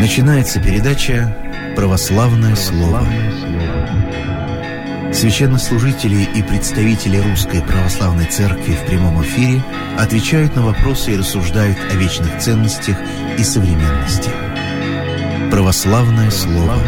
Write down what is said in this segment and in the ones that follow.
Начинается передача «Православное слово». Священнослужители и представители Русской Православной Церкви в прямом эфире отвечают на вопросы и рассуждают о вечных ценностях и современности. «Православное слово».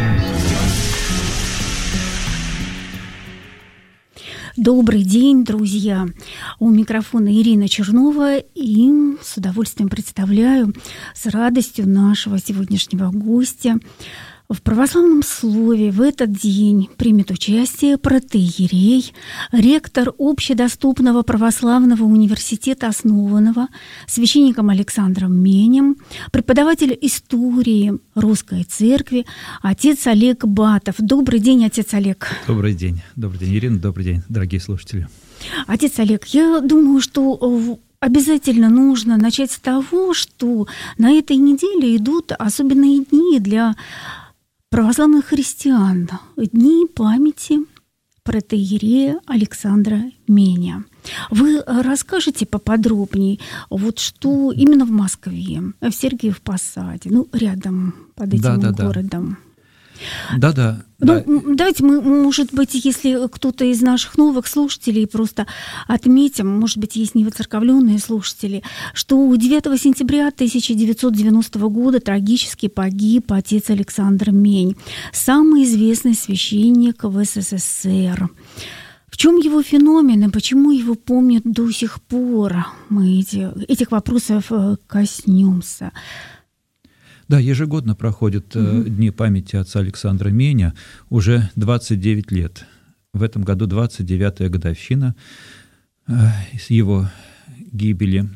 Добрый день, друзья! У микрофона Ирина Чернова, и с удовольствием представляю с радостью нашего сегодняшнего гостя. В православном слове в этот день примет участие протоиерей, ректор общедоступного православного университета, основанного священником Александром Менем, преподаватель истории Русской Церкви, отец Олег Батов. Добрый день, отец Олег. Добрый день, Ирина, добрый день, дорогие слушатели. Отец Олег, я думаю, что обязательно нужно начать с того, что на этой неделе идут особенные дни для православных христиан, дни памяти протоиерея Александра Меня. Вы расскажете поподробнее, вот что именно в Москве, в Сергиев Посаде, рядом под этим городом. Да. Давайте мы, может быть, если кто-то из наших новых слушателей, просто отметим, может быть, есть невоцерковленные слушатели, что 9 сентября 1990 года трагически погиб отец Александр Мень, самый известный священник в СССР. В чем его феномен и почему его помнят до сих пор? Мы этих вопросов коснемся. Да, ежегодно проходят дни памяти отца Александра Меня уже 29 лет. В этом году 29-я годовщина его гибели.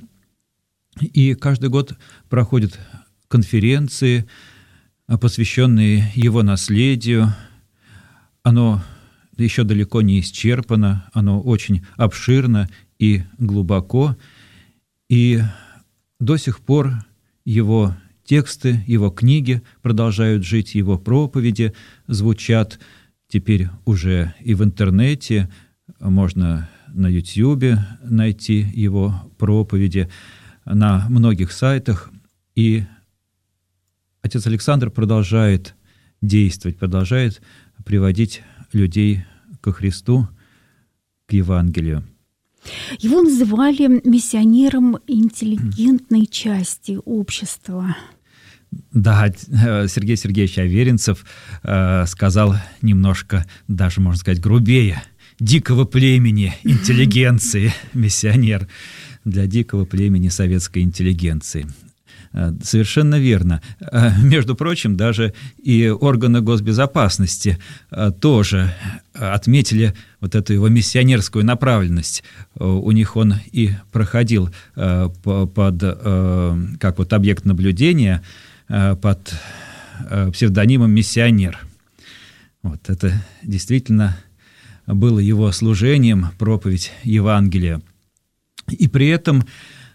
И каждый год проходят конференции, посвященные его наследию. Оно еще далеко не исчерпано, оно очень обширно и глубоко. И до сих пор его тексты, его книги продолжают жить, его проповеди звучат теперь уже и в интернете, можно на Ютьюбе найти его проповеди, на многих сайтах. И отец Александр продолжает действовать, продолжает приводить людей ко Христу, к Евангелию. Его называли миссионером интеллигентной части общества. Да, Сергей Сергеевич Аверинцев сказал немножко, даже, можно сказать, грубее, дикого племени интеллигенции, миссионер для дикого племени советской интеллигенции. Совершенно верно. Между прочим, даже и органы госбезопасности тоже отметили вот эту его миссионерскую направленность. У них он и проходил под как вот объект наблюдения под псевдонимом «Миссионер». Вот это действительно было его служением, проповедь Евангелия. И при этом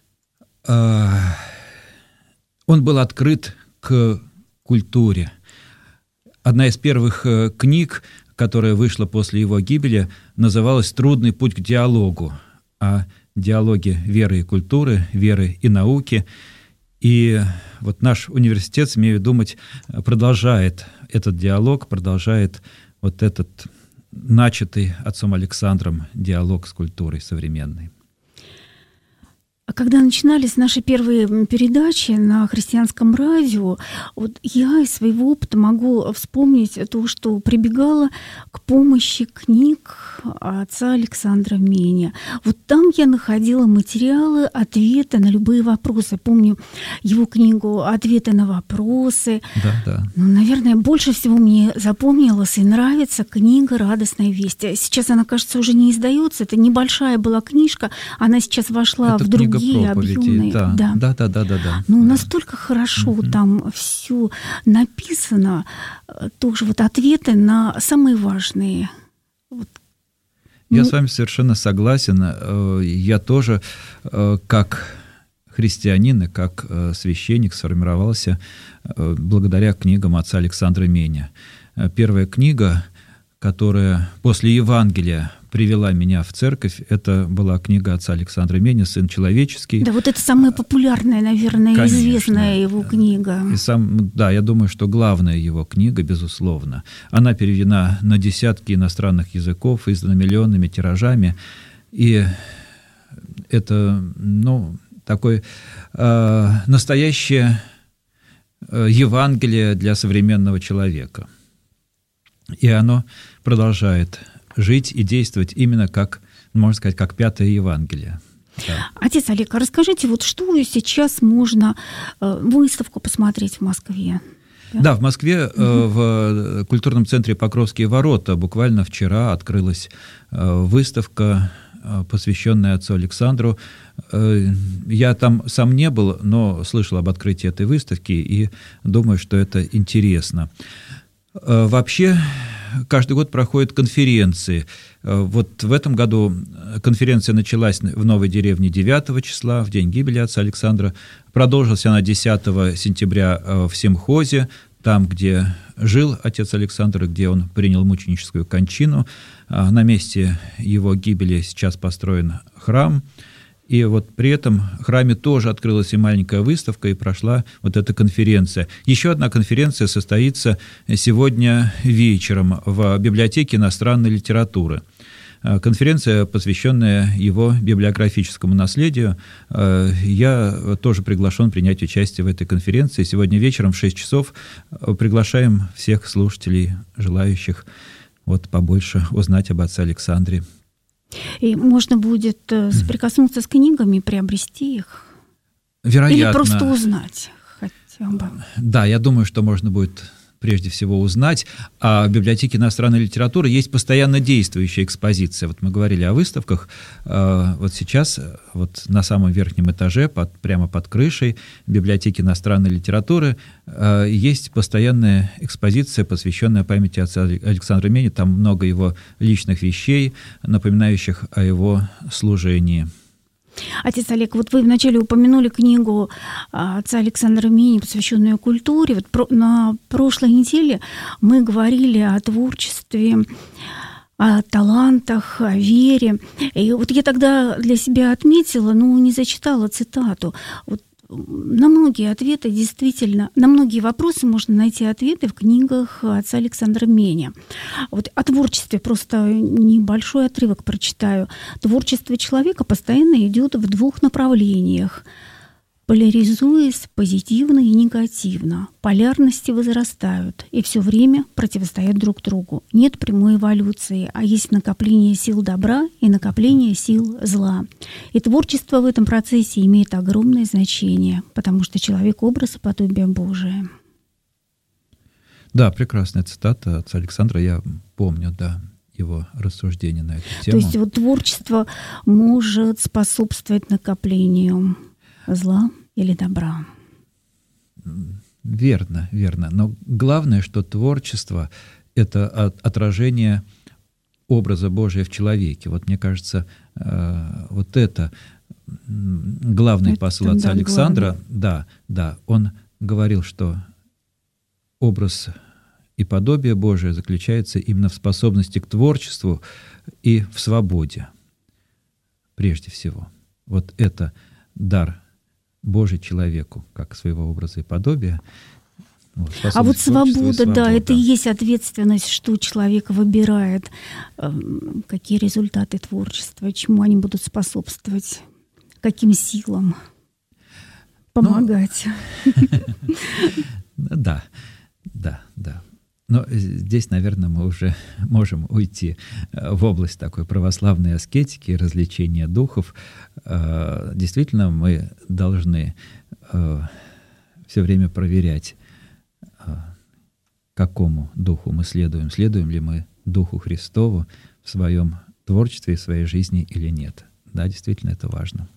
он был открыт к культуре. Одна из первых книг, которая вышла после его гибели, называлась «Трудный путь к диалогу», о диалоге веры и культуры, веры и науки. И вот наш университет, смею думать, продолжает этот диалог, продолжает вот этот начатый отцом Александром диалог с культурой современной. Когда начинались наши первые передачи на христианском радио, вот я из своего опыта могу вспомнить то, что прибегала к помощи книг отца Александра Меня. Вот там я находила материалы, ответы на любые вопросы. Помню его книгу «Ответы на вопросы». Да. Наверное, больше всего мне запомнилась и нравится книга «Радостная весть». Сейчас она, кажется, уже не издается. Это небольшая была книжка, она сейчас вошла в другие объемные. Да. Настолько хорошо там все написано, тоже вот ответы на самые важные. Я с вами совершенно согласен. Я тоже, как христианин и как священник, сформировался благодаря книгам отца Александра Меня. Первая книга, которая после Евангелия привела меня в церковь, это была книга отца Александра Меня «Сын человеческий». Да, вот это самая популярная, наверное, Конечно, известная его книга. Да, я думаю, что главная его книга, безусловно. Она переведена на десятки иностранных языков, издана миллионными тиражами. И это, такое настоящее Евангелие для современного человека. И оно продолжает жить и действовать именно как, можно сказать, как пятое Евангелие. Да. Отец Олег, а расскажите, вот что сейчас можно выставку посмотреть в Москве? Да, в Москве в культурном центре Покровские ворота буквально вчера открылась выставка, посвященная отцу Александру. Я там сам не был, но слышал об открытии этой выставки и думаю, что это интересно. Вообще, каждый год проходят конференции. Вот в этом году конференция началась в Новой деревне 9 числа, в день гибели отца Александра. Продолжилась она 10 сентября в Семхозе, там, где жил отец Александр, где он принял мученическую кончину. На месте его гибели сейчас построен храм. И вот при этом в храме тоже открылась и маленькая выставка, и прошла вот эта конференция. Еще одна конференция состоится сегодня вечером в библиотеке иностранной литературы. Конференция, посвященная его библиографическому наследию. Я тоже приглашен принять участие в этой конференции. Сегодня вечером в 6 часов приглашаем всех слушателей, желающих побольше узнать об отце Александре. И можно будет соприкоснуться с книгами, приобрести их? Вероятно. Или просто узнать хотя бы? Да, я думаю, что можно будет прежде всего узнать. А в библиотеке иностранной литературы есть постоянно действующая экспозиция. Вот мы говорили о выставках. Вот сейчас на самом верхнем этаже, прямо под крышей библиотеки иностранной литературы, есть постоянная экспозиция, посвященная памяти отца Александра Меня. Там много его личных вещей, напоминающих о его служении. Отец Олег, вот вы вначале упомянули книгу отца Александра Меня, посвященную культуре. На прошлой неделе мы говорили о творчестве, о талантах, о вере. И вот я тогда для себя отметила, не зачитала цитату. На многие ответы действительно, на многие вопросы можно найти ответы в книгах отца Александра Меня. О творчестве просто небольшой отрывок прочитаю. Творчество человека постоянно идет в двух направлениях, поляризуясь позитивно и негативно. Полярности возрастают и все время противостоят друг другу. Нет прямой эволюции, а есть накопление сил добра и накопление сил зла. И творчество в этом процессе имеет огромное значение, потому что человек — образ и подобие Божие. Да, прекрасная цитата отца Александра. Я помню, его рассуждения на эту тему. То есть творчество может способствовать накоплению зла или добра. Верно. Но главное, что творчество — это отражение образа Божия в человеке. Мне кажется, это главный посыл отца Александра. Да. Он говорил, что образ и подобие Божие заключается именно в способности к творчеству и в свободе. Прежде всего. Это дар Божий человеку, как своего образа и подобия. А свобода, это и есть ответственность, что человек выбирает, какие результаты творчества, чему они будут способствовать, каким силам помогать. Да. Но здесь, наверное, мы уже можем уйти в область такой православной аскетики, развлечения духов. Действительно, мы должны все время проверять, какому духу мы следуем. Следуем ли мы Духу Христову в своем творчестве и в своей жизни или нет. Да, действительно, это важно.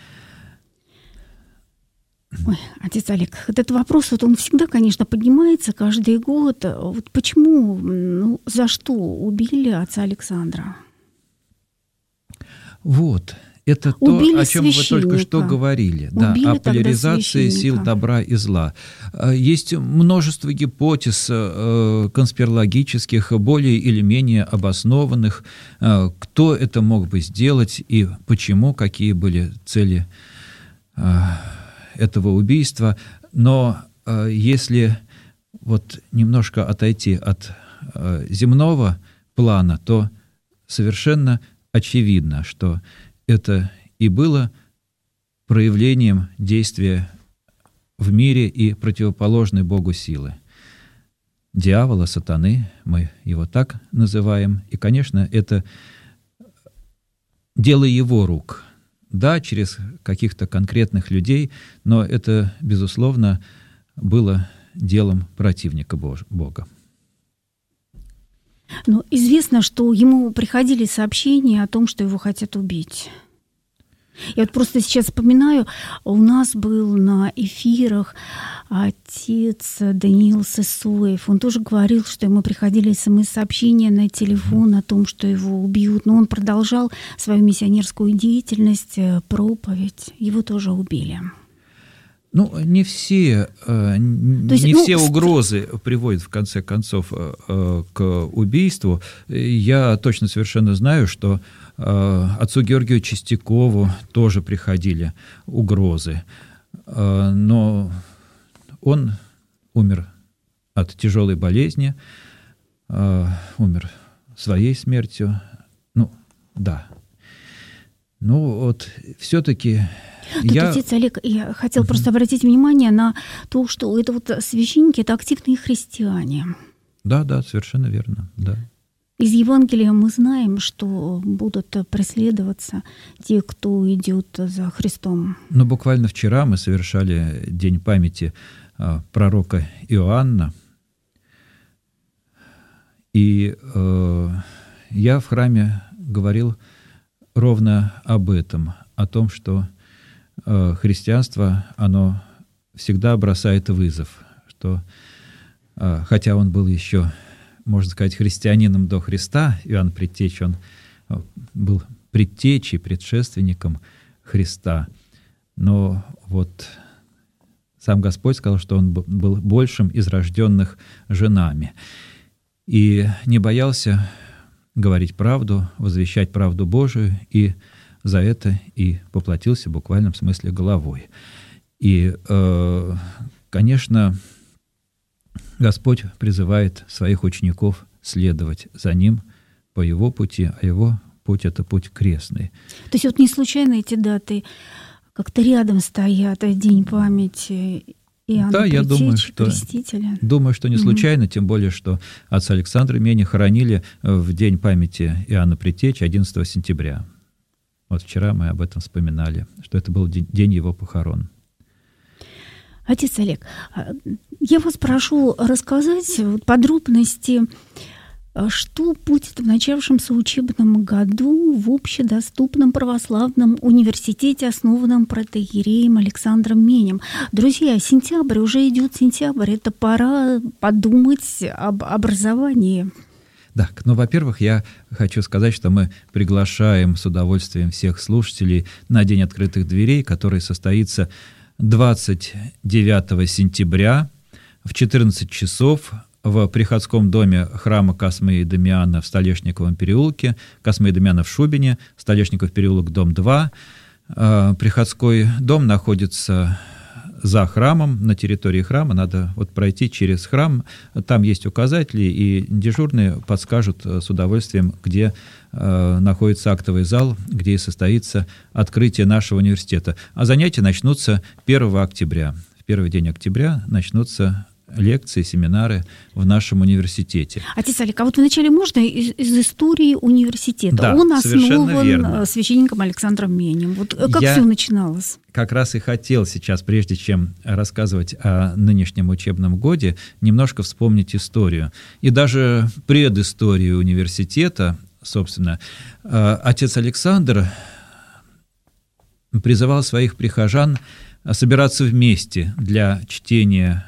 Ой, отец Олег, этот вопрос, он всегда, конечно, поднимается каждый год. Почему, за что убили отца Александра? Это убили то, о чем вы только что священника. говорили, Убили о поляризации сил священника. добра и зла. Есть множество гипотез конспирологических, более или менее обоснованных, кто это мог бы сделать и почему, какие были цели этого убийства. Но если вот немножко отойти от земного плана, то совершенно очевидно, что это и было проявлением действия в мире и противоположной Богу силы. Дьявола, сатаны, мы его так называем. И, конечно, это дело его рук. Да, через каких-то конкретных людей, но это, безусловно, было делом противника Бога. Но известно, что ему приходили сообщения о том, что его хотят убить. Я вот просто сейчас вспоминаю, у нас был на эфирах отец Даниил Сысоев. Он тоже говорил, что ему приходили СМС-сообщения на телефон о том, что его убьют. Но он продолжал свою миссионерскую деятельность, проповедь. Его тоже убили. Ну, не все угрозы приводят, в конце концов, к убийству. Я точно совершенно знаю, что отцу Георгию Чистякову тоже приходили угрозы. Но он умер от тяжелой болезни, умер своей смертью. Ну, да. Ну, вот все-таки... Отец Олег, я хотел просто обратить внимание на то, что это вот священники, это активные христиане. Да, совершенно верно, да. Из Евангелия мы знаем, что будут преследоваться те, кто идет за Христом. Но буквально вчера мы совершали День памяти пророка Иоанна, и я в храме говорил ровно об этом, о том, что христианство, оно всегда бросает вызов, что хотя он был еще, можно сказать, христианином до Христа, Иоанн Предтеча, он был предтечей, предшественником Христа, но вот сам Господь сказал, что он был большим из рожденных женами, и не боялся говорить правду, возвещать правду Божию, и за это и поплатился в буквальном смысле головой. И, конечно, Господь призывает своих учеников следовать за Ним по Его пути, а Его путь — это путь крестный. То есть вот не случайно эти даты как-то рядом стоят, День памяти Иоанна Предтечи, Крестителя. Думаю, что не случайно, тем более, что отца Александра Меня хоронили в День памяти Иоанна Предтечи 11 сентября. Вот вчера мы об этом вспоминали, что это был день его похорон. Отец Олег, я вас прошу рассказать подробности, что будет в начавшемся учебном году в общедоступном православном университете, основанном протоиереем Александром Менем. Друзья, сентябрь, уже идет сентябрь, это пора подумать об образовании. Да, ну, во-первых, я хочу сказать, что мы приглашаем с удовольствием всех слушателей на День открытых дверей, который состоится 29 сентября в 14 часов в приходском доме храма Космы и Дамиана в Столешниковом переулке, Космы и Дамиана в Шубине, Столешников переулок, дом 2. Приходской дом находится за храмом, на территории храма, надо вот пройти через храм, там есть указатели, и дежурные подскажут с удовольствием, где находится актовый зал, где и состоится открытие нашего университета. А занятия начнутся 1 октября. В первый день октября начнутся лекции, семинары в нашем университете. Отец Олег, а вот вначале можно из истории университета? Да, он основан священником Александром Менем. Вот как все начиналось? Как раз и хотел сейчас, прежде чем рассказывать о нынешнем учебном годе, немножко вспомнить историю. И даже предысторию университета, собственно. Отец Александр призывал своих прихожан собираться вместе для чтения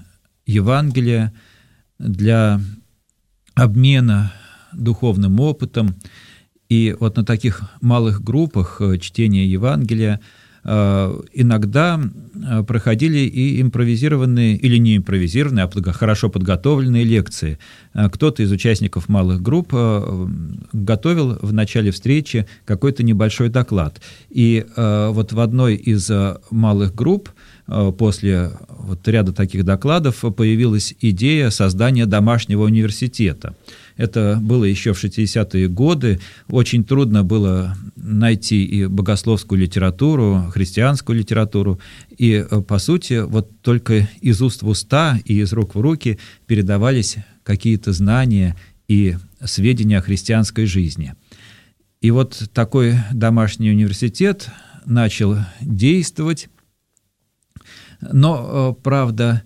Евангелия, для обмена духовным опытом. И вот на таких малых группах чтения Евангелия иногда проходили и импровизированные, или не импровизированные, а хорошо подготовленные лекции. Кто-то из участников малых групп готовил в начале встречи какой-то небольшой доклад. И вот в одной из малых групп после вот ряда таких докладов появилась идея создания домашнего университета. Это было еще в 60-е годы. Очень трудно было найти и богословскую литературу, христианскую литературу. И, по сути, вот только из уст в уста и из рук в руки передавались какие-то знания и сведения о христианской жизни. И вот такой домашний университет начал действовать. Но, правда,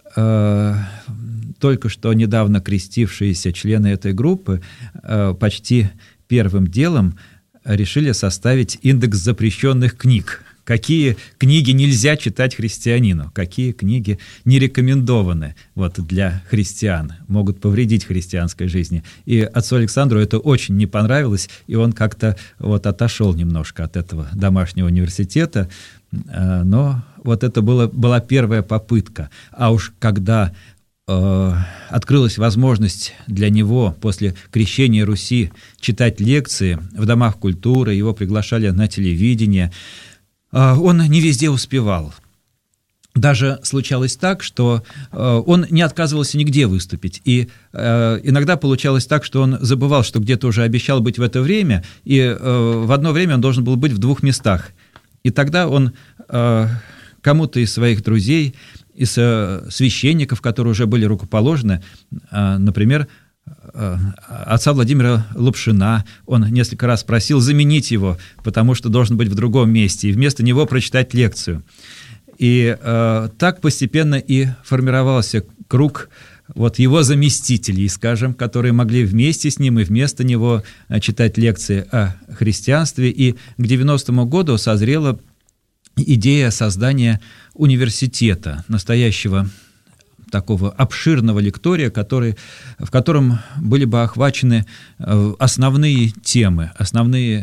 только что недавно крестившиеся члены этой группы почти первым делом решили составить индекс запрещенных книг. Какие книги нельзя читать христианину, какие книги не рекомендованы для христиан, могут повредить христианской жизни. И отцу Александру это очень не понравилось, и он как-то отошел немножко от этого домашнего университета. Но это была первая попытка. А уж когда открылась возможность для него после крещения Руси читать лекции в домах культуры, его приглашали на телевидение, он не везде успевал. Даже случалось так, что он не отказывался нигде выступить. И иногда получалось так, что он забывал, что где-то уже обещал быть в это время, и в одно время он должен был быть в 2 местах. И тогда он кому-то из своих друзей, из священников, которые уже были рукоположены, например, отца Владимира Лапшина, он несколько раз просил заменить его, потому что должен быть в другом месте, и вместо него прочитать лекцию. И так постепенно и формировался круг его заместителей, скажем, которые могли вместе с ним и вместо него читать лекции о христианстве. И к 90-му году созрела идея создания университета, настоящего такого обширного лектория, в котором были бы охвачены основные темы, основные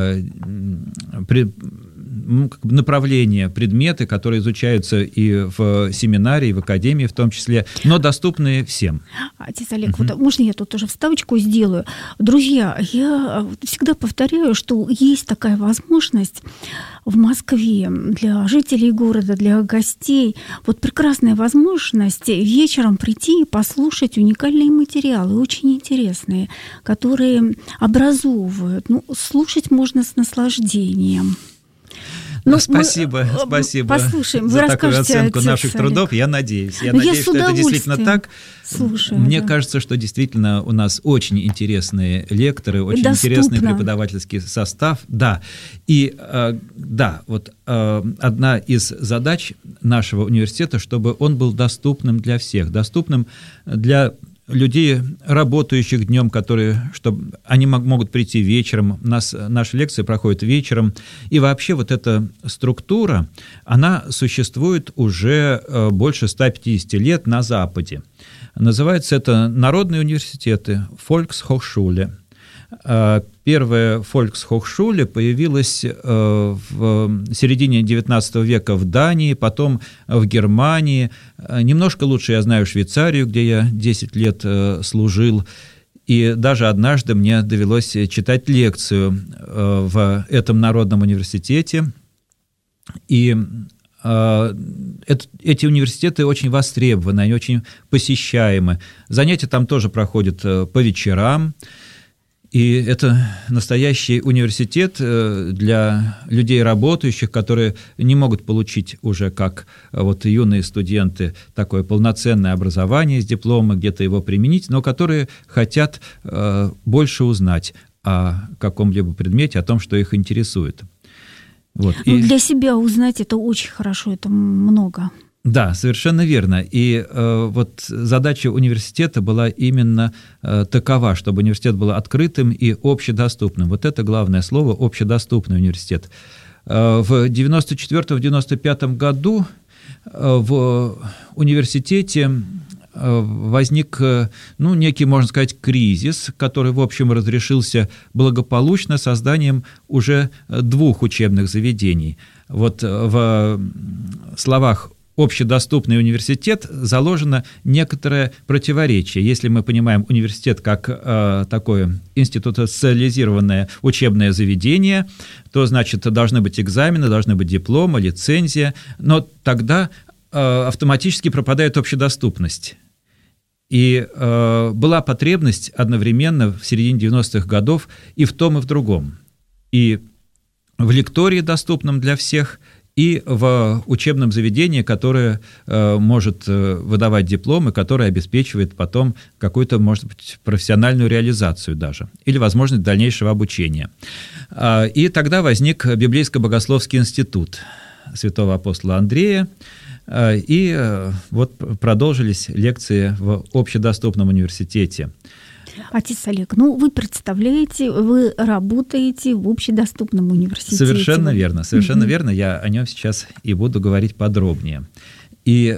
направления, предметы, которые изучаются и в семинарии, и в академии в том числе, но доступные всем. Отец Олег, можно я тут тоже вставочку сделаю? Друзья, я всегда повторяю, что есть такая возможность в Москве для жителей города, для гостей. Прекрасная возможность вечером прийти и послушать уникальные материалы, очень интересные, которые образовывают. Слушать можно с наслаждением. Спасибо послушаем, за такую оценку наших трудов. Я надеюсь, что это действительно так. Слушаю, Мне кажется, что действительно у нас очень интересные лекторы, очень интересный преподавательский состав. Да. И одна из задач нашего университета, чтобы он был доступным для всех, доступным для людей, работающих днем, чтобы они могут прийти вечером. Наши лекции проходят вечером. И вообще эта структура, она существует уже больше 150 лет на Западе. Называется это народные университеты, Volkshochschule. Первая Volkshochschule появилась в середине XIX века в Дании, потом в Германии. Немножко лучше я знаю Швейцарию, где я 10 лет служил. И даже однажды мне довелось читать лекцию в этом народном университете. И эти университеты очень востребованы, они очень посещаемы. Занятия там тоже проходят по вечерам. И это настоящий университет для людей работающих, которые не могут получить уже, как юные студенты, такое полноценное образование с дипломом, где-то его применить, но которые хотят больше узнать о каком-либо предмете, о том, что их интересует. Для себя узнать это очень хорошо, это много. Да, совершенно верно. И задача университета была именно такова, чтобы университет был открытым и общедоступным. Это главное слово – общедоступный университет. В 1994-1995 году в университете возник, некий, можно сказать, кризис, который, в общем, разрешился благополучно созданием уже 2 учебных заведений. Вот в словах «общедоступный университет» заложено некоторое противоречие. Если мы понимаем университет как такое институционализированное учебное заведение, то, значит, должны быть экзамены, должны быть дипломы, лицензия, но тогда автоматически пропадает общедоступность. И была потребность одновременно в середине 90-х годов и в том, и в другом. И в лектории, доступном для всех, и в учебном заведении, которое может выдавать дипломы, которое обеспечивает потом какую-то, может быть, профессиональную реализацию даже, или возможность дальнейшего обучения. И тогда возник Библейско-богословский институт святого апостола Андрея, и вот продолжились лекции в общедоступном университете. Отец Олег, вы представляете, вы работаете в общедоступном университете. Совершенно верно, совершенно верно. Я о нем сейчас и буду говорить подробнее. И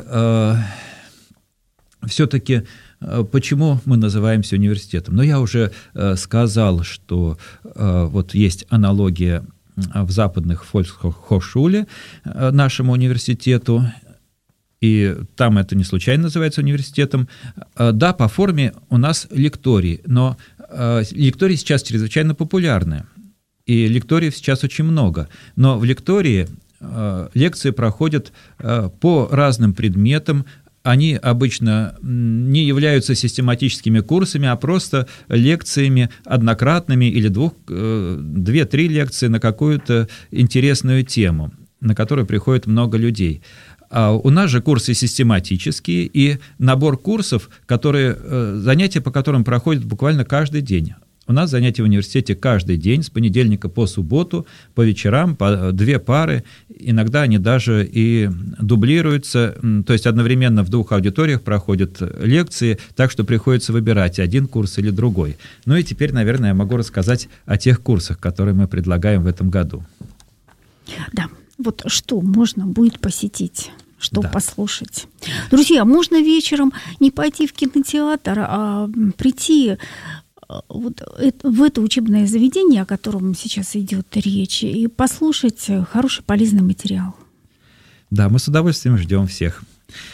все-таки почему мы называемся университетом? Я уже сказал, что вот есть аналогия в западных Фольксхохшуле нашему университету, и там это не случайно называется университетом. Да, по форме у нас лектории, но лектории сейчас чрезвычайно популярны, и лекториев сейчас очень много. Но в лектории лекции проходят по разным предметам. Они обычно не являются систематическими курсами, а просто лекциями однократными или 2-3 лекции на какую-то интересную тему, на которую приходит много людей. А у нас же курсы систематические, и набор курсов, занятия по которым проходят буквально каждый день. У нас занятия в университете каждый день, с понедельника по субботу, по вечерам, по 2 пары. Иногда они даже и дублируются, то есть одновременно в 2 аудиториях проходят лекции, так что приходится выбирать один курс или другой. И теперь, наверное, я могу рассказать о тех курсах, которые мы предлагаем в этом году. Да, вот что можно будет посетить? Что послушать. Друзья, можно вечером не пойти в кинотеатр, а прийти вот в это учебное заведение, о котором сейчас идет речь, и послушать хороший, полезный материал. Да, мы с удовольствием ждем всех.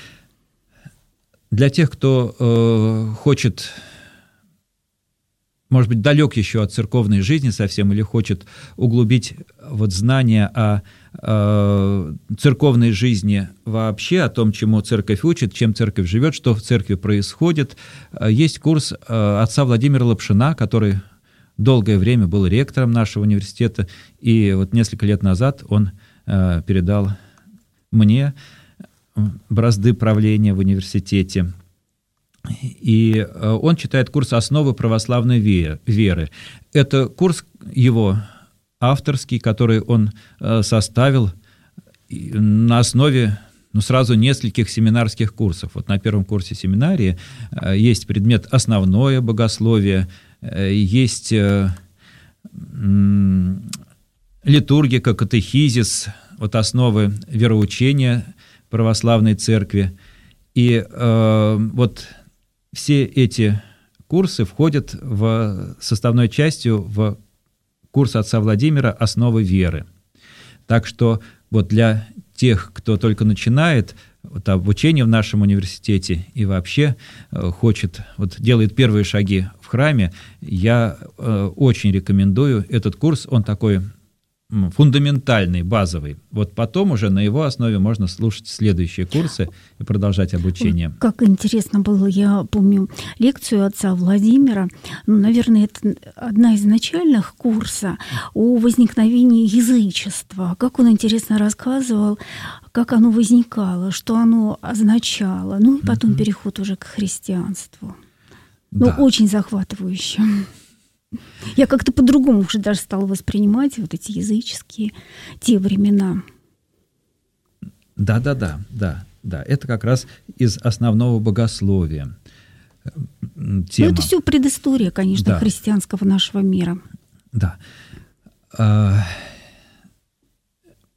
Для тех, кто хочет, может быть, далек еще от церковной жизни совсем, или хочет углубить знания о церковной жизни вообще, о том, чему церковь учит, чем церковь живет, что в церкви происходит, есть курс отца Владимира Лапшина, который долгое время был ректором нашего университета, и несколько лет назад он передал мне бразды правления в университете. И он читает курс «Основы православной веры». Это курс его авторский, который он составил на основе сразу нескольких семинарских курсов. На первом курсе семинарии есть предмет «Основное богословие», есть литургика, катехизис, основы вероучения православной церкви. И все эти курсы входят составной частью в курс отца Владимира «Основы веры». Так что для тех, кто только начинает обучение в нашем университете и вообще хочет, делает первые шаги в храме, я очень рекомендую этот курс. Он такой фундаментальный, базовый. Потом уже на его основе можно слушать следующие курсы и продолжать обучение. Как интересно было, я помню лекцию отца Владимира, наверное, это одна из начальных курса о возникновении язычества. Как он интересно рассказывал, как оно возникало, что оно означало, и потом переход уже к христианству. Очень захватывающе. Я как-то по-другому уже даже стала воспринимать эти языческие те времена. Да. Это как раз из основного богословия. Тема. Это все предыстория, конечно, христианского нашего мира. Да.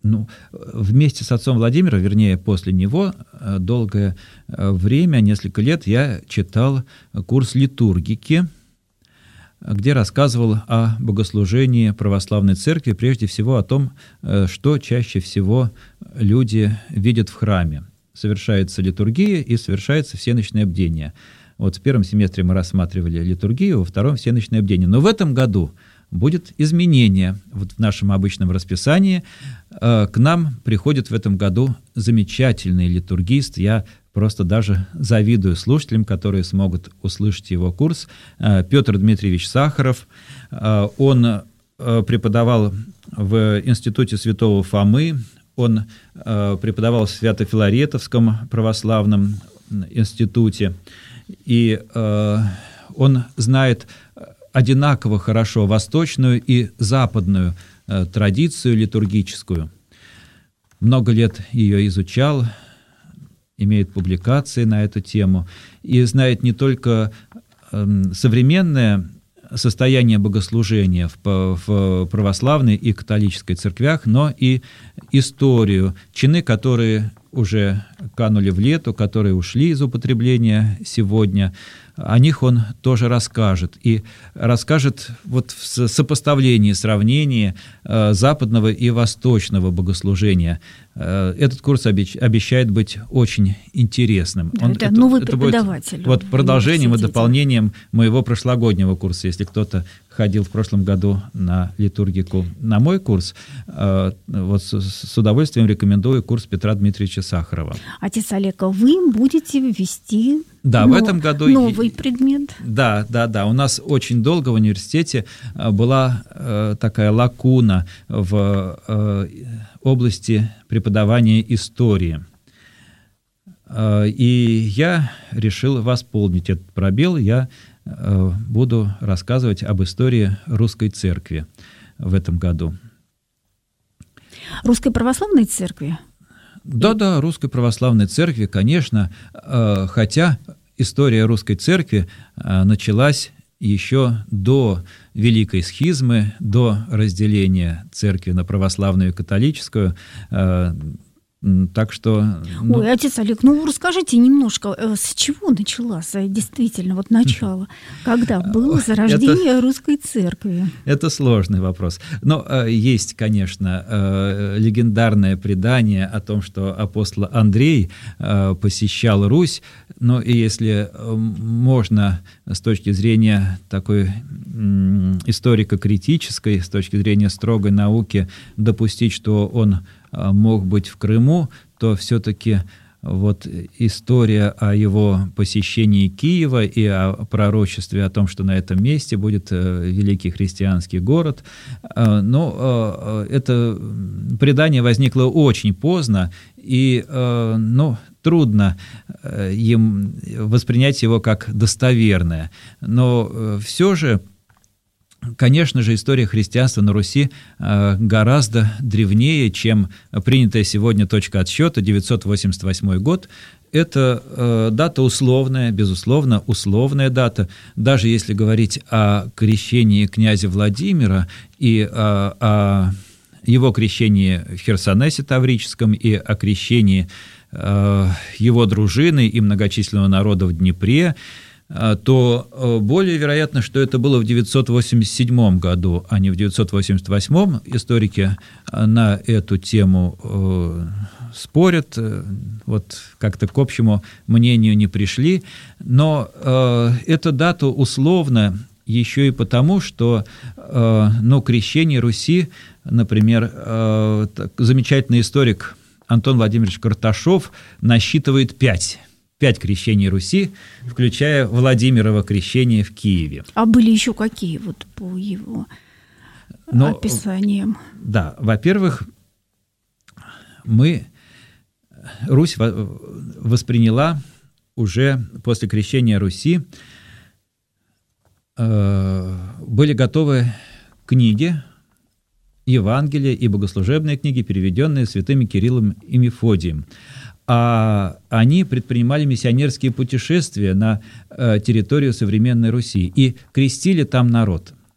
Вместе с отцом Владимиром, вернее, после него, долгое время, несколько лет, я читал курс литургики, где рассказывал о богослужении православной церкви, прежде всего о том, что чаще всего люди видят в храме. Совершается литургия и совершается всеночное бдение. Вот в первом семестре мы рассматривали литургию, во втором — всеночное бдение. Но в этом году будет изменение в нашем обычном расписании. К нам приходит в этом году замечательный литургист. Я просто даже завидую слушателям, которые смогут услышать его курс. Петр Дмитриевич Сахаров. Он преподавал в Институте Святого Фомы, он преподавал в Свято-Филаретовском православном институте, и он знает одинаково хорошо восточную и западную традицию литургическую. Много лет ее изучал, имеет публикации на эту тему и знает не только современное состояние богослужения в православной и католической церквях, но и историю, чины, которые уже канули в лету, которые ушли из употребления сегодня. О них он тоже расскажет. И расскажет вот в сопоставлении, сравнении западного и восточного богослужения. Этот курс обещает быть очень интересным. Да, это новый преподаватель. Будет вот продолжением и дополнением моего прошлогоднего курса. Если кто-то ходил в прошлом году на литургику на мой курс, вот с удовольствием рекомендую курс Петра Дмитриевича Сахарова. Отец Олег, вы будете вести в этом году новый предмет? Да. У нас очень долго в университете была такая лакуна в области преподавания истории. И я решил восполнить этот пробел. Я буду рассказывать об истории русской церкви в этом году. Русской православной церкви? Да, русской православной церкви, конечно, хотя история русской церкви началась еще до Великой схизмы, до разделения церкви на православную и католическую. Так что... Ой, отец Олег, расскажите немножко, с чего началось действительно вот начало? Когда было зарождение русской церкви? Это сложный вопрос. Но есть, конечно, легендарное предание о том, что апостол Андрей посещал Русь. Но и если можно с точки зрения такой историко-критической, с точки зрения строгой науки, допустить, что он мог быть в Крыму, то все-таки вот история о его посещении Киева и о пророчестве о том, что на этом месте будет великий христианский город, но это предание возникло очень поздно, и трудно им воспринять его как достоверное. Но все же, конечно же, история христианства на Руси гораздо древнее, чем принятая сегодня точка отсчета, 988 год. Это дата условная, безусловно, условная дата. Даже если говорить о крещении князя Владимира и о его крещении в Херсонесе Таврическом и о крещении его дружины и многочисленного народа в Днепре, то более вероятно, что это было в 987 году, а не в 988. Историки на эту тему спорят, вот как-то к общему мнению не пришли. Но эта дата условна еще и потому, что крещение Руси, например, замечательный историк Антон Владимирович Карташов насчитывает 5 крещений Руси, включая Владимирово крещение в Киеве. А были еще какие вот по его описаниям? Да, во-первых, Русь восприняла уже после крещения Руси, были готовы книги, Евангелия и богослужебные книги, переведенные святыми Кириллом и Мефодием. А они предпринимали миссионерские путешествия на территорию современной Руси и крестили там народ.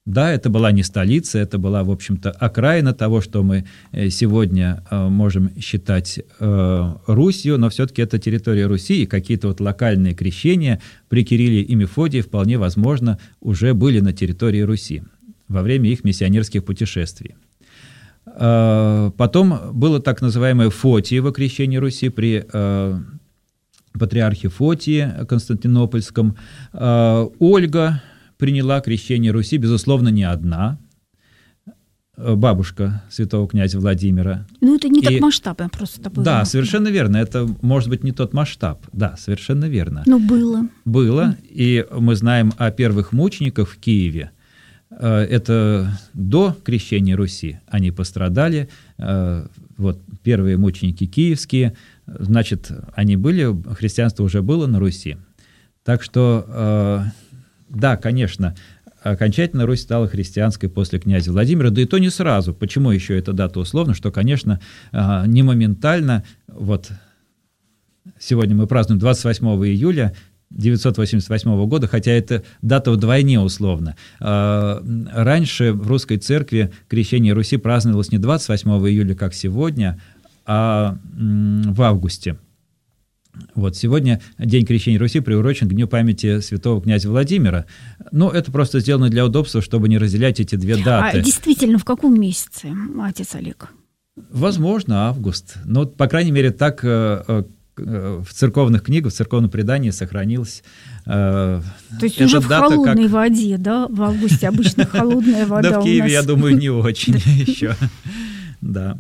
Да, это была не столица, это была, в общем-то, окраина того, что мы сегодня можем считать Русью, но все-таки это территория Руси, и какие-то вот локальные крещения при Кирилле и Мефодии вполне возможно уже были на территории Руси во время их миссионерских путешествий. Потом было так называемое Фотиево крещение Руси при патриархе Фотии Константинопольском. Ольга приняла крещение Руси, безусловно, не одна, бабушка святого князя Владимира. Ну, это не так масштабно просто было. Да, совершенно верно. Это, может быть, не тот масштаб. Да, совершенно верно. Но было. Было. И мы знаем о первых мучениках в Киеве. Это до крещения Руси. Они пострадали. Вот первые мученики киевские. Значит, они были, христианство уже было на Руси. Так что... Да, конечно, окончательно Русь стала христианской после князя Владимира, да и то не сразу. Почему еще эта дата условна? Что, конечно, не моментально. Вот сегодня мы празднуем 28 июля 988 года, хотя эта дата вдвойне условна. Раньше в русской церкви крещение Руси праздновалось не 28 июля, как сегодня, а в августе. Вот сегодня День крещения Руси приурочен к Дню памяти святого князя Владимира. Но это просто сделано для удобства, чтобы не разделять эти две даты. А действительно, в каком месяце, отец Олег? Возможно, август. Но, по крайней мере, так в церковных книгах, в церковном предании сохранилось. То есть уже в холодной воде, да? В августе обычно холодная вода у нас. Да, в Киеве, я думаю, не очень еще. Да.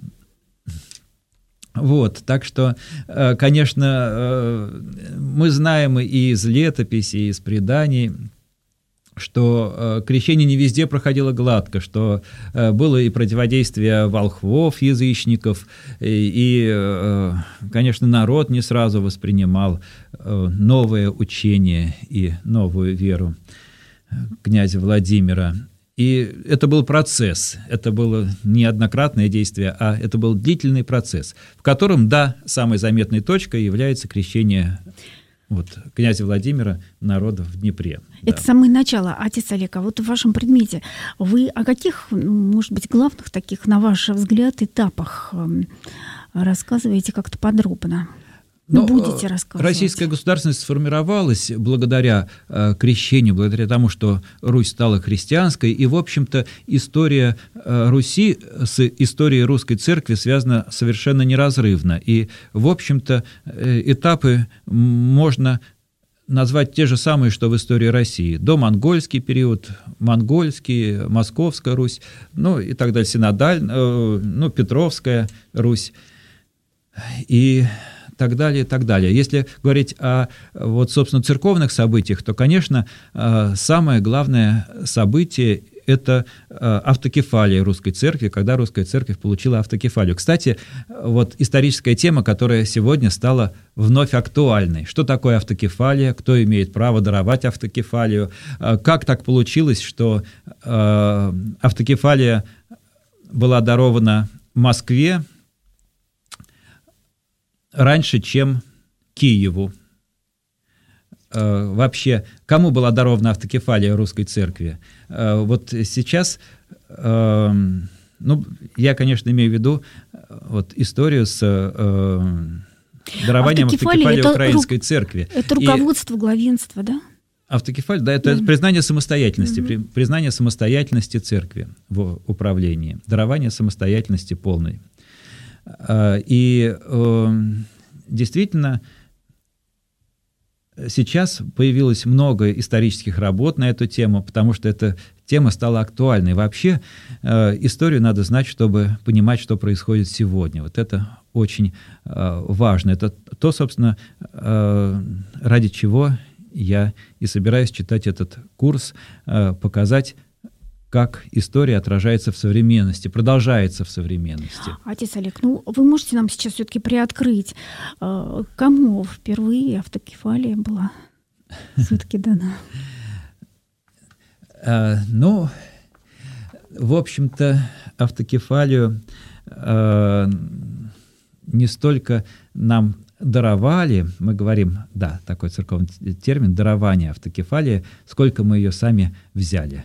Вот, так что, конечно, мы знаем и из летописи, и из преданий, что крещение не везде проходило гладко, что было и противодействие волхвов, язычников, и, конечно, народ не сразу воспринимал новое учение и новую веру князя Владимира. И это был процесс, это было не однократное действие, а это был длительный процесс, в котором, да, самой заметной точкой является крещение князя Владимира народа в Днепре. Это да. самое начало. Отец Олег, а вот в вашем предмете вы о каких, может быть, главных таких, на ваш взгляд, этапах рассказываете как-то подробно? Будете рассказывать. Российская государственность сформировалась благодаря крещению, благодаря тому, что Русь стала христианской, и, в общем-то, история Руси с историей русской церкви связана совершенно неразрывно. И, в общем-то, этапы можно назвать те же самые, что в истории России. Домонгольский период, монгольский, Московская Русь, и так далее, синодальная, Петровская Русь. И так далее, и так далее. Если говорить о, собственно, церковных событиях, то, конечно, самое главное событие – это автокефалия русской церкви, когда русская церковь получила автокефалию. Кстати, историческая тема, которая сегодня стала вновь актуальной. Что такое автокефалия? Кто имеет право даровать автокефалию? Как так получилось, что автокефалия была дарована Москве раньше, чем Киеву? Вообще, кому была дарована автокефалия русской церкви? Сейчас, я, конечно, имею в виду историю с дарованием автокефалии украинской церкви. Это руководство, главенство, да? Автокефалия, да, это признание самостоятельности, признание самостоятельности церкви в управлении, дарование самостоятельности полной. И действительно, сейчас появилось много исторических работ на эту тему, потому что эта тема стала актуальной. Вообще, историю надо знать, чтобы понимать, что происходит сегодня. Это очень важно. Это то, собственно, ради чего я и собираюсь читать этот курс, показать, как история отражается в современности, продолжается в современности. Отец Олег, вы можете нам сейчас все-таки приоткрыть, кому впервые автокефалия была все-таки дана? В общем-то, автокефалию не столько нам даровали, мы говорим, да, такой церковный термин, дарование, автокефалия, сколько мы ее сами взяли.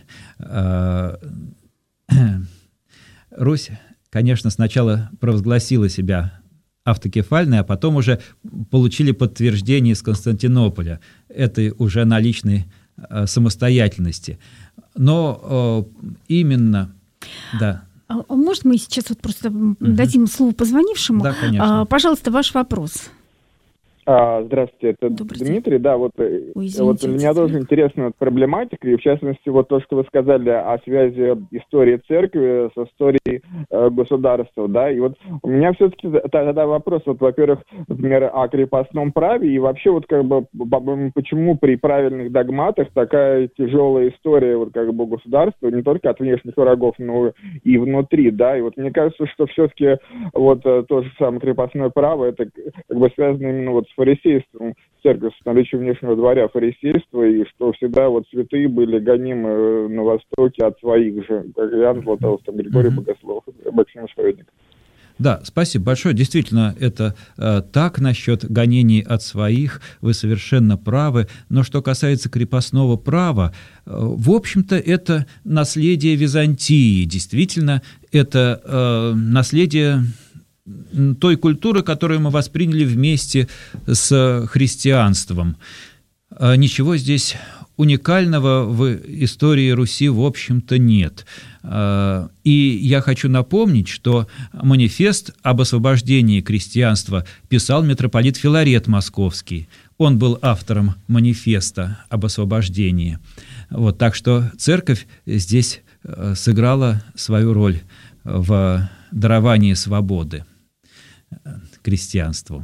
Русь, конечно, сначала провозгласила себя автокефальной, а потом уже получили подтверждение из Константинополя этой уже наличной самостоятельности. Но именно, да. Может, мы сейчас вот просто дадим слово позвонившему? Да, конечно. Пожалуйста, ваш вопрос. Здравствуйте, это Дмитрий. Да, вот меня тоже интересна проблематика, и в частности, вот то, что вы сказали о связи истории церкви с историей государства, да, и вот у меня все-таки тогда вопрос, вот, во-первых, например, о крепостном праве, и вообще вот как бы почему при правильных догматах такая тяжелая история вот как бы государства, не только от внешних врагов, но и внутри, да, и вот мне кажется, что все-таки вот то же самое крепостное право, это как бы связано именно вот с фарисейством, церковь, с наличием внешнего дворя фарисейства, и что всегда вот святые были гонимы на Востоке от своих же, как Иоанн Златоуст, Григорий Богослов, Максим Исповедник. Да, спасибо большое. Действительно, это так насчет гонений от своих, вы совершенно правы. Но что касается крепостного права, в общем-то, это наследие Византии. Действительно, это наследие той культуры, которую мы восприняли вместе с христианством. Ничего здесь уникального в истории Руси, в общем-то, нет. И я хочу напомнить, что манифест об освобождении крестьянства писал митрополит Филарет Московский. Он был автором манифеста об освобождении. Вот, так что церковь здесь сыграла свою роль в даровании свободы крестьянству.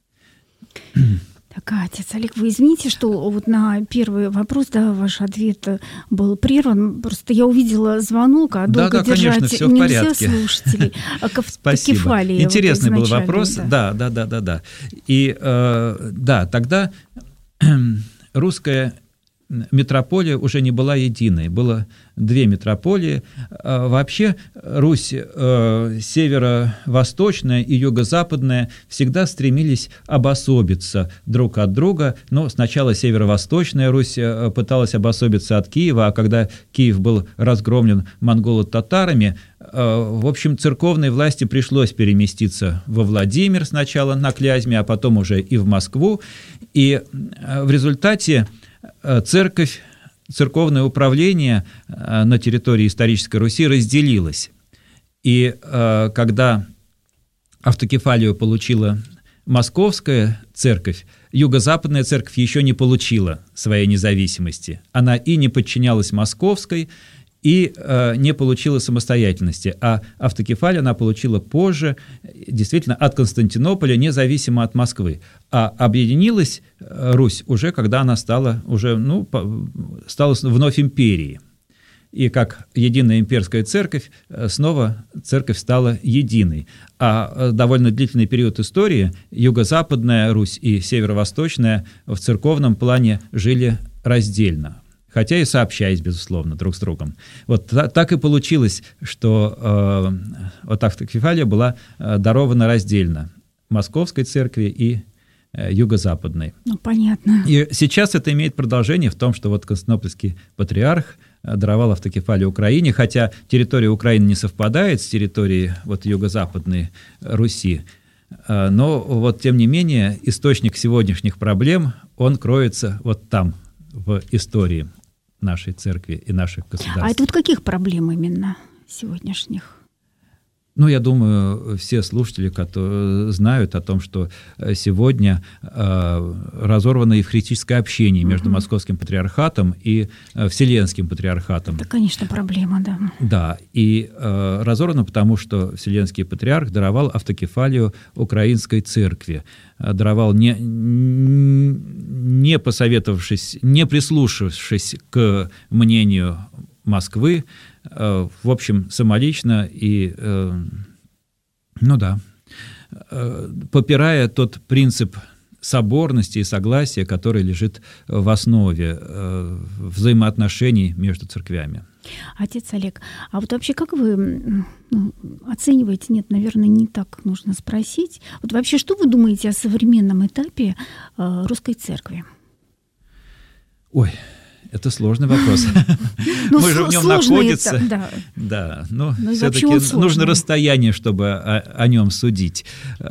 Так, отец Олег, вы извините, что вот на первый вопрос, да, ваш ответ был прерван. Просто я увидела звонок, а долго держать конечно, всё в нельзя порядке. Слушателей. Спасибо. Интересный был вопрос. Да. И да, тогда русская митрополия уже не была единой, было две митрополии. Вообще Русь северо-восточная и юго-западная всегда стремились обособиться друг от друга, но сначала северо-восточная Русь пыталась обособиться от Киева, а когда Киев был разгромлен монголо-татарами, в общем, церковной власти пришлось переместиться во Владимир сначала на Клязьме, а потом уже и в Москву, и в результате церковное управление на территории исторической Руси разделилось. И когда автокефалию получила Московская церковь, юго-западная церковь еще не получила своей независимости. Она и не подчинялась Московской, и не получила самостоятельности. А автокефалию она получила позже, действительно, от Константинополя, независимо от Москвы. А объединилась Русь уже, когда она стала вновь империей. И как единая имперская церковь, снова церковь стала единой. А довольно длительный период истории юго-западная Русь и северо-восточная в церковном плане жили раздельно. Хотя и сообщаясь, безусловно, друг с другом. Вот так и получилось, что вот автокефалия была дарована раздельно Московской церкви и юго-западной. Ну, понятно. И сейчас это имеет продолжение в том, что вот Константинопольский патриарх даровал автокефалию Украине, хотя территория Украины не совпадает с территорией вот юго-западной Руси. Но вот тем не менее источник сегодняшних проблем, он кроется вот там, в истории нашей церкви и наших государств. А это вот каких проблем именно сегодняшних? Ну, я думаю, все слушатели, которые знают о том, что сегодня разорвано евхаристическое общение между Московским патриархатом и Вселенским патриархатом. Это, конечно, проблема, да. Да, и разорвано потому, что Вселенский патриарх даровал автокефалию Украинской церкви. Даровал, не посоветовавшись, не прислушавшись к мнению Москвы, в общем, самолично и, попирая тот принцип соборности и согласия, который лежит в основе взаимоотношений между церквями. Отец Олег, а вот вообще как вы оцениваете, нет, наверное, не так нужно спросить, вот вообще что вы думаете о современном этапе русской церкви? Ой, это сложный вопрос. Мы же в нем находимся. Да, но все-таки нужно расстояние, чтобы о нем судить.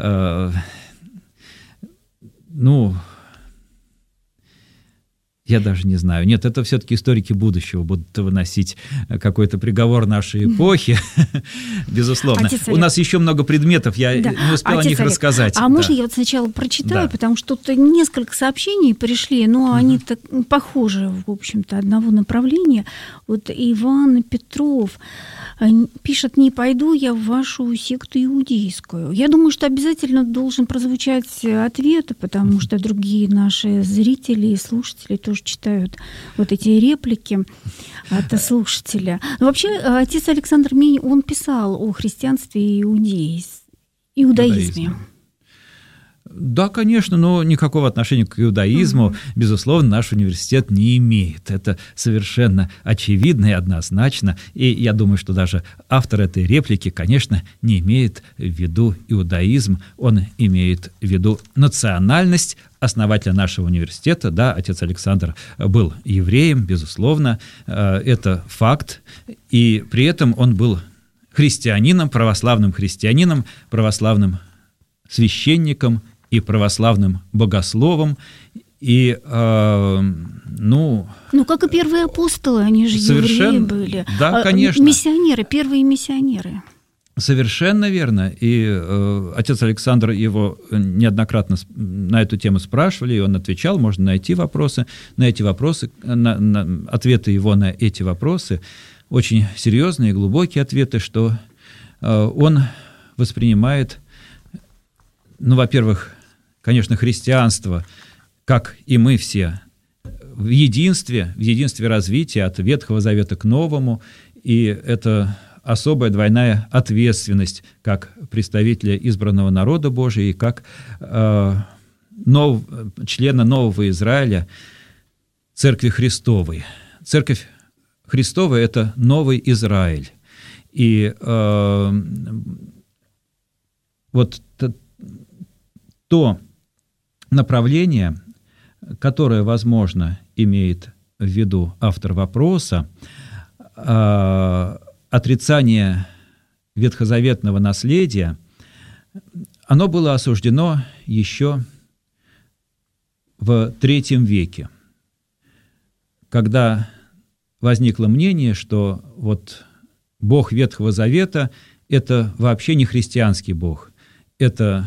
Я даже не знаю. Нет, это все-таки историки будущего будут выносить какой-то приговор нашей эпохи, безусловно. У нас еще много предметов, я не успела о них рассказать. А можно я вот сначала прочитаю, потому что тут несколько сообщений пришли, но они так похожи, в общем-то, одного направления. Вот Иван Петров пишет: «Не пойду я в вашу секту иудейскую». Я думаю, что обязательно должен прозвучать ответ, потому что другие наши зрители и слушатели тоже читают вот эти реплики от слушателя. Но вообще отец Александр Мень, он писал о христианстве и иудаизме. Да, конечно, но никакого отношения к иудаизму, безусловно, наш университет не имеет. Это совершенно очевидно и однозначно. И я думаю, что даже автор этой реплики, конечно, не имеет в виду иудаизм, он имеет в виду национальность основателя нашего университета. Да, отец Александр был евреем, безусловно, это факт. И при этом он был христианином, православным священником и православным богословом, и, как и первые апостолы, они же евреи были. Да, конечно. Миссионеры, первые миссионеры. Совершенно верно. И отец Александр его неоднократно на эту тему спрашивали, и он отвечал, можно найти вопросы. На эти вопросы, ответы его на эти вопросы, очень серьезные и глубокие ответы, что он воспринимает, во-первых, конечно, христианство, как и мы все, в единстве развития от Ветхого Завета к Новому, и это особая двойная ответственность как представителя избранного народа Божия и как члена Нового Израиля, Церкви Христовой. Церковь Христова – это Новый Израиль. И вот то направление, которое, возможно, имеет в виду автор вопроса, отрицание ветхозаветного наследия, оно было осуждено еще в III веке, когда возникло мнение, что вот Бог Ветхого Завета – это вообще не христианский Бог, это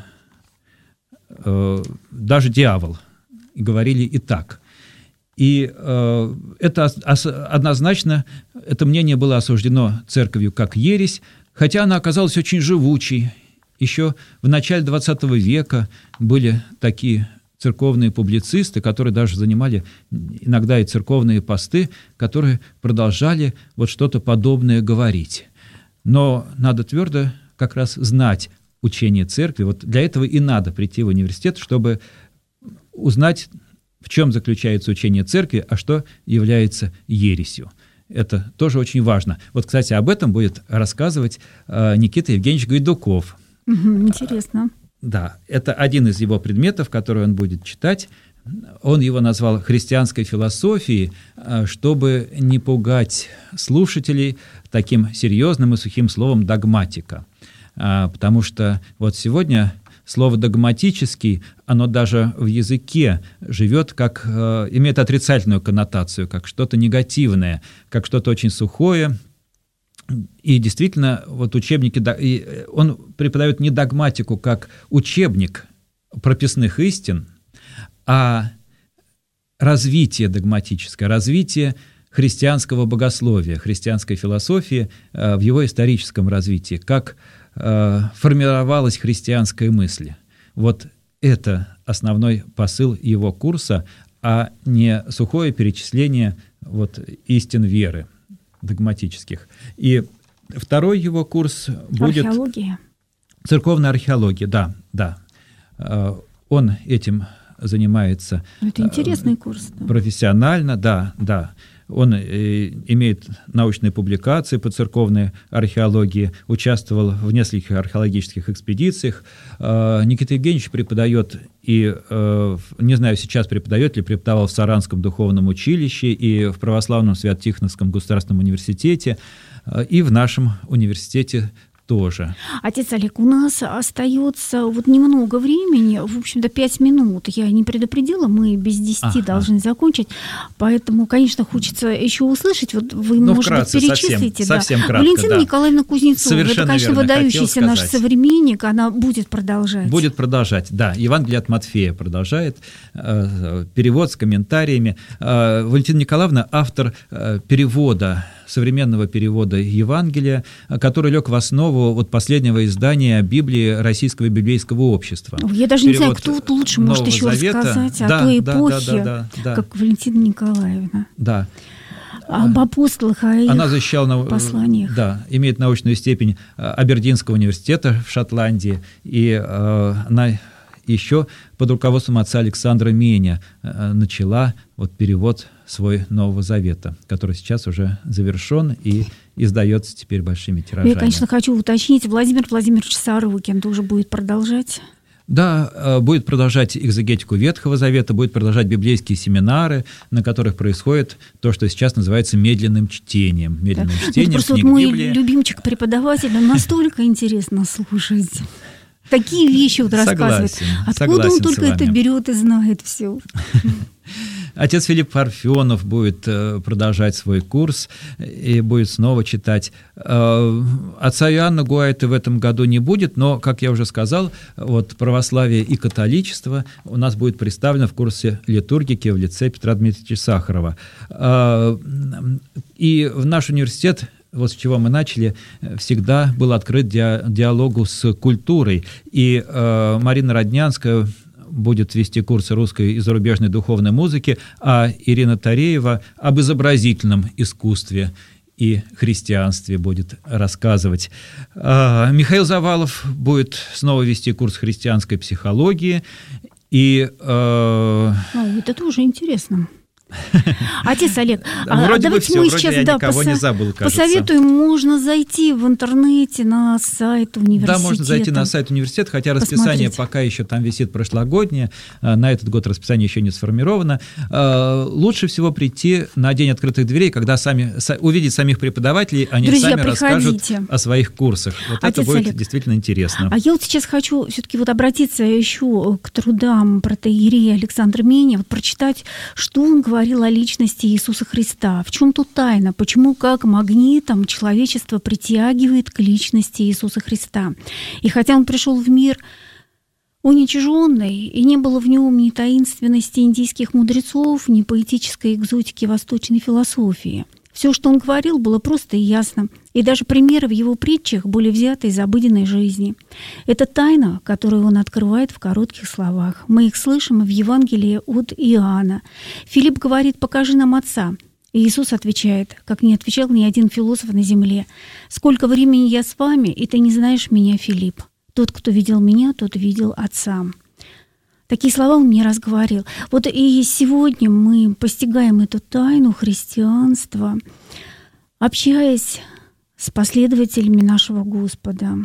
даже дьявол, и говорили и так. И это однозначно, это мнение было осуждено церковью как ересь, хотя она оказалась очень живучей. Еще в начале XX века были такие церковные публицисты, которые даже занимали иногда и церковные посты, которые продолжали вот что-то подобное говорить. Но надо твердо как раз знать учение церкви. Вот для этого и надо прийти в университет, чтобы узнать, в чем заключается учение церкви, а что является ересью. Это тоже очень важно. Вот, кстати, об этом будет рассказывать Никита Евгеньевич Гайдуков. Интересно. Да, это один из его предметов, который он будет читать. Он его назвал «Христианской философией», чтобы не пугать слушателей таким серьезным и сухим словом «догматика». Потому что вот сегодня слово «догматический», оно даже в языке живет, как имеет отрицательную коннотацию, как что-то негативное, как что-то очень сухое. И действительно, вот учебники, он преподает не догматику как учебник прописных истин, а развитие догматическое, развитие христианского богословия, христианской философии в его историческом развитии, как формировалась христианская мысль. Вот это основной посыл его курса, а не сухое перечисление вот истин веры догматических. И второй его курс будет... Археология. Церковная археология, да. Он этим занимается... Это интересный курс. Профессионально, да. Он имеет научные публикации по церковной археологии, участвовал в нескольких археологических экспедициях. Никита Евгеньевич преподает и, не знаю, сейчас преподает ли, преподавал в Саранском духовном училище и в Православном Свято-Тихоновском государственном университете, и в нашем университете тоже. Отец Олег, у нас остается вот немного времени, в общем-то, 5 минут. Я не предупредила, мы без 10 должны закончить, поэтому, конечно, хочется еще услышать. Вот вы, может быть, перечислите. Совсем кратко, Валентина Николаевна Кузнецова, совершенно это, конечно, верно, выдающийся наш современник, она будет продолжать. Будет продолжать, да. Евангелие от Матфея продолжает, перевод с комментариями. Валентина Николаевна — автор перевода, современного перевода Евангелия, который лег в основу вот последнего издания Библии Российского библейского общества. Я даже перевод не знаю, кто вот лучше может еще рассказать о той эпохе, как Валентина Николаевна. Да. Об апостолах, о их Она защищала посланиях. Да, имеет научную степень Абердинского университета в Шотландии, и она еще под руководством отца Александра Меня начала вот перевод свой Нового Завета, который сейчас уже завершен и издается теперь большими тиражами. Я, конечно, хочу уточнить, Владимир Владимирович Сорокин тоже будет продолжать? Да, будет продолжать экзегетику Ветхого Завета, будет продолжать библейские семинары, на которых происходит то, что сейчас называется медленным чтением. Медленным чтением. Это просто вот мой любимчик преподаватель, настолько интересно слушать. Такие вещи вот рассказывает. Откуда он только это берет и знает все. Отец Филипп Парфенов будет продолжать свой курс и будет снова читать. Отца Иоанна Гуайта в этом году не будет, но, как я уже сказал, вот православие и католичество у нас будет представлено в курсе литургики в лице Петра Дмитриевича Сахарова. И в наш университет, вот с чего мы начали, всегда был открыт диалогу с культурой. И Марина Роднянская будет вести курсы русской и зарубежной духовной музыки, а Ирина Тареева об изобразительном искусстве и христианстве будет рассказывать. Михаил Завалов будет снова вести курс христианской психологии. И, это тоже интересно. Отец Олег, давайте мы сейчас не забыл, посоветуем, можно зайти в интернете на сайт университета. Да, можно зайти на сайт университета, хотя расписание пока еще там висит прошлогоднее, на этот год расписание еще не сформировано. Лучше всего прийти на День открытых дверей, когда увидеть самих преподавателей, они сами расскажут о своих курсах. Вот это будет действительно интересно. А я вот сейчас хочу все-таки вот обратиться еще к трудам протоиерея Александра Меня, вот прочитать, что он говорил о личности Иисуса Христа. В чем тут тайна? Почему как магнитом человечество притягивает к личности Иисуса Христа? И хотя он пришел в мир уничиженный, и не было в нем ни таинственности индийских мудрецов, ни поэтической экзотики восточной философии. Все, что он говорил, было просто и ясно, и даже примеры в его притчах были взяты из обыденной жизни. Это тайна, которую он открывает в коротких словах. Мы их слышим в Евангелии от Иоанна. Филипп говорит: «Покажи нам Отца». И Иисус отвечает, как не отвечал ни один философ на земле: «Сколько времени я с вами, и ты не знаешь меня, Филипп. Тот, кто видел меня, тот видел Отца». Такие слова он не раз говорил. Вот и сегодня мы постигаем эту тайну христианства, общаясь с последователями нашего Господа.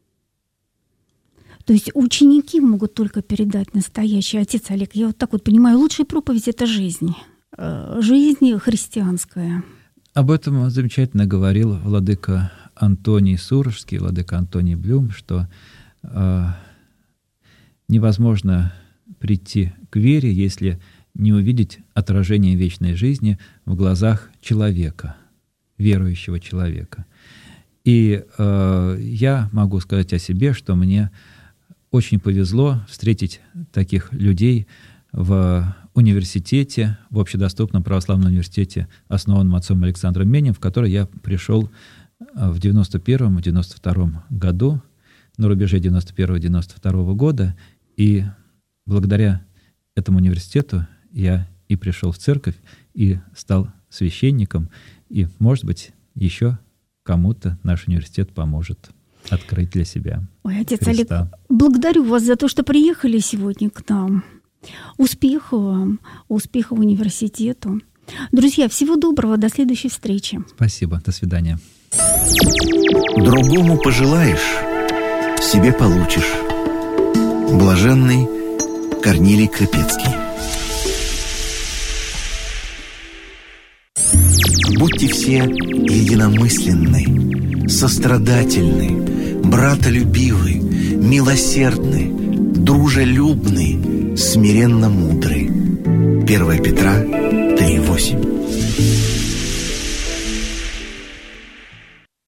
То есть ученики могут только передать настоящее. Отец Олег, я вот так вот понимаю, лучшая проповедь — это жизнь. Жизнь христианская. Об этом замечательно говорил владыка Антоний Сурожский, владыка Антоний Блюм, что невозможно прийти к вере, если не увидеть отражение вечной жизни в глазах человека, верующего человека. И я могу сказать о себе, что мне очень повезло встретить таких людей в университете, в общедоступном православном университете, основанном отцом Александром Менем, в который я пришел в 91-92 году, на рубеже 91-92 года, и благодаря этому университету я и пришел в церковь, и стал священником, и, может быть, еще кому-то наш университет поможет открыть для себя Отец Христа. Олег, благодарю вас за то, что приехали сегодня к нам. Успехов вам, успехов университету. Друзья, всего доброго, до следующей встречи. Спасибо, до свидания. Другому пожелаешь, себе получишь. Блаженный Корнилий Крапецкий. Будьте все единомысленны, сострадательны, братолюбивы, милосердны, дружелюбны, смиренно мудры. 1 Петра 3:8.